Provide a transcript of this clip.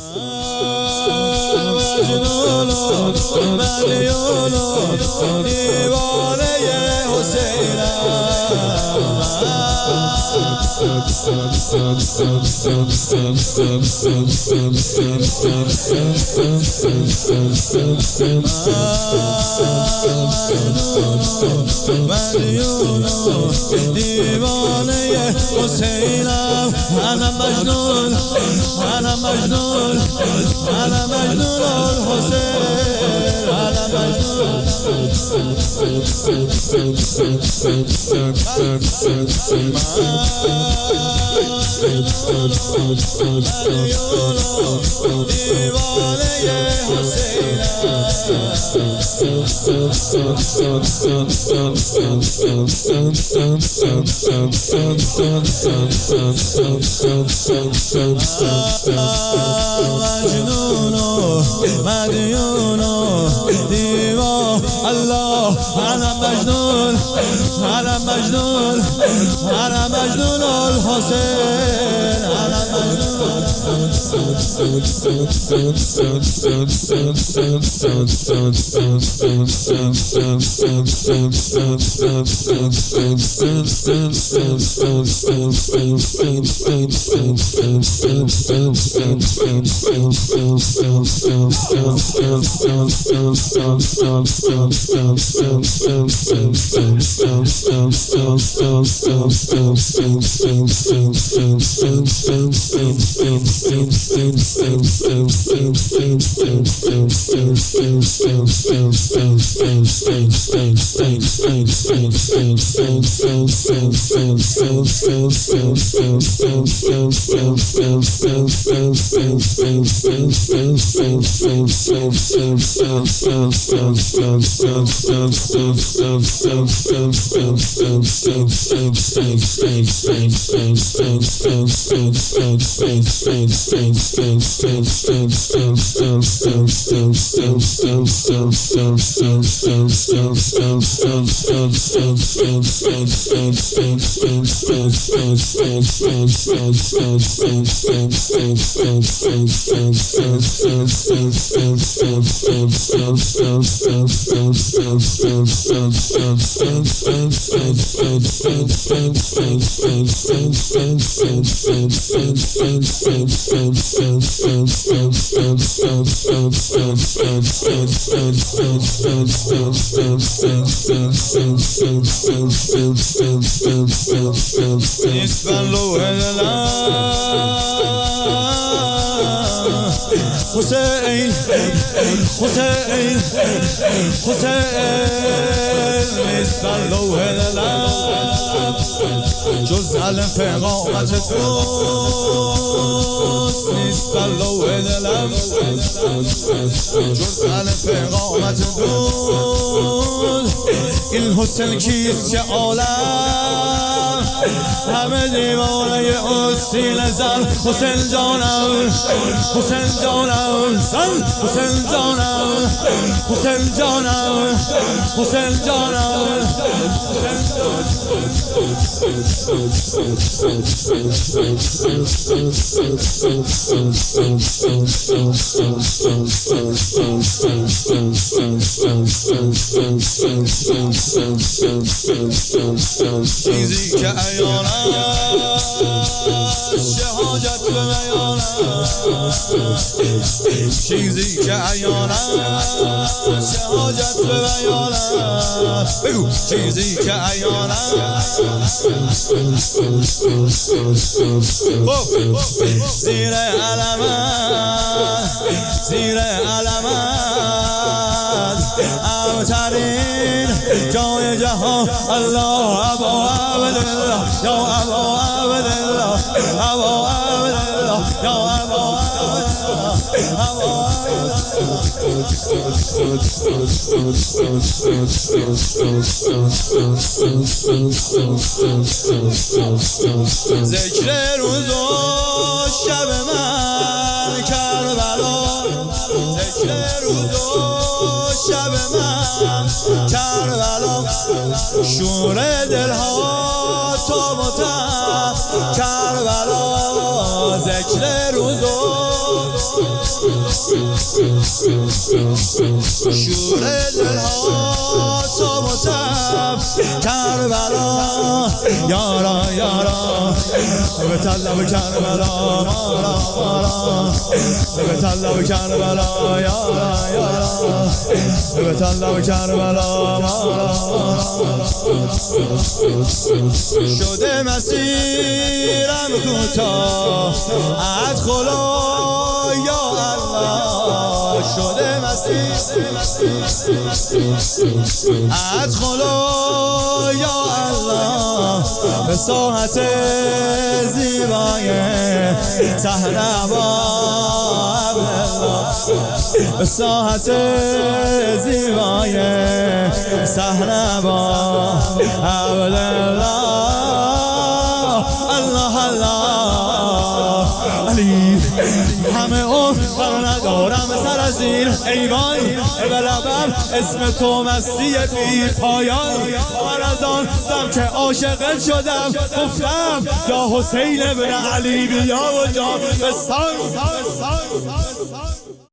مجنون مدیون دیوانه مدیون دیوانه حسینم. انا مجنون انا مجنون انا مجنون الحسین انا مجنون دیوانه مجنون مدیون دیوان الله. انا مجنون انا مجنون انا مجنون الحسین انا مجنون حسین حسین حسین نیست بر لوح دلم جز علم پیغامت دوست نیست بر لوح دلم جز علم پیغامت دوست. این حسین کیست که عالم همه دیوانه سینه زن. حسین جانم حسین جانم زن حسین جانم حسین جانم حسین جانم چیزی که عیانم شهادت به میانم چیزی که عیانم شهادت به میانم بگو چیزی که عیانم زیر علمت زیر علمت امترین جای جهان الله ابا عبدالله یا ابا عبدالله ابا عبدالله یا ابا ذکر روز و شب من کربلا ذکر روز و شب من کربلا شور دلها تا متن کربلا ذکر روز و شور دلها تا متب کربلا یارا یارا به طلب کربلا مارا مارا به طلب کربلا یارا یارا به طلب کربلا مارا شده مسیرم کوتاه ادخلا یا الله شده مسیر ادخلا یا الله به ساحت زیبای صحرا به ساحت زیبای صحرا عبدالله الله الله علی همه اون بر ندارم سر از این ایوان به لبم اسم تو مستی بی پایان من از آن دم که عاشقت شدم گفتم یا حسین بن علی بیا و جان بستان